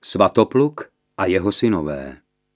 Svatopluk a jeho synové.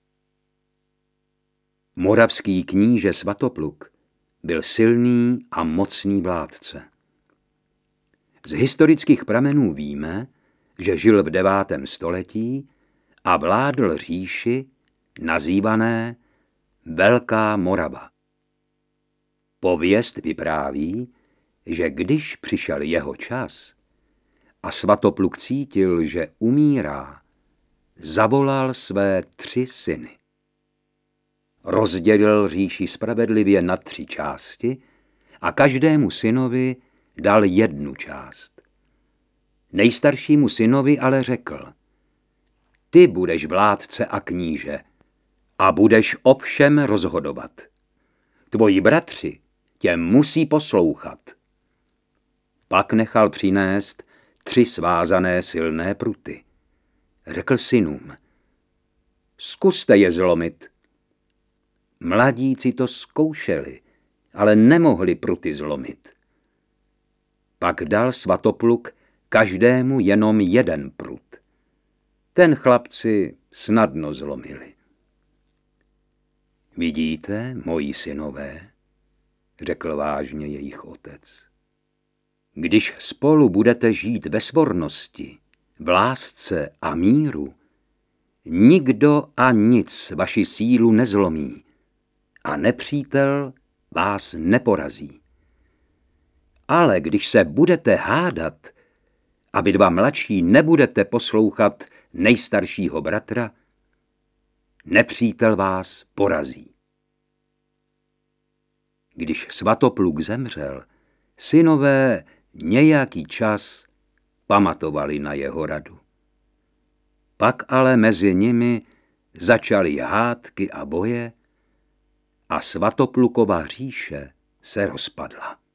Moravský kníže Svatopluk byl silný a mocný vládce. Z historických pramenů víme, že žil v 9. století a vládl říši nazývané Velká Morava. Pověst vypráví, že když přišel jeho čas a Svatopluk cítil, že umírá, zavolal své 3 syny. Rozdělil říši spravedlivě na 3 části a každému synovi dal 1 část. Nejstaršímu synovi ale řekl: ty budeš vládce a kníže a budeš o všem rozhodovat. Tvoji bratři tě musí poslouchat. Pak nechal přinést 3 svázané silné pruty. Řekl synům: zkuste je zlomit. Mladíci to zkoušeli, ale nemohli pruty zlomit. Pak dal Svatopluk každému jenom 1 prut. Ten chlapci snadno zlomili. Vidíte, moji synové, řekl vážně jejich otec, když spolu budete žít ve svornosti, v lásce a míru, nikdo a nic vaši sílu nezlomí a nepřítel vás neporazí. Ale když se budete hádat a vy 2 mladší nebudete poslouchat nejstaršího bratra, nepřítel vás porazí. Když Svatopluk zemřel, synové nějaký čas pamatovali na jeho radu. Pak ale mezi nimi začaly hádky a boje a Svatoplukova říše se rozpadla.